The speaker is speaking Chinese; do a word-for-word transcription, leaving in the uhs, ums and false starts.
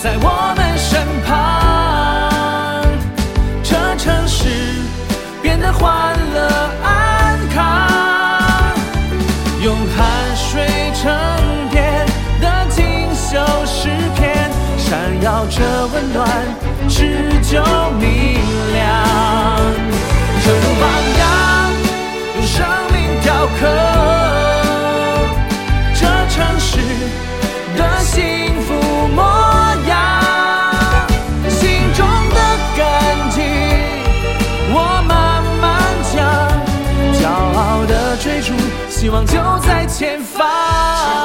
在我们身旁，这城市变得欢乐安康，用汗水沉淀的锦绣诗篇，闪耀着温暖，持久明亮。正如榜样，用生命雕刻这城市的幸福模样。心中的感激，我慢慢讲，骄傲的追逐，希望就在前方。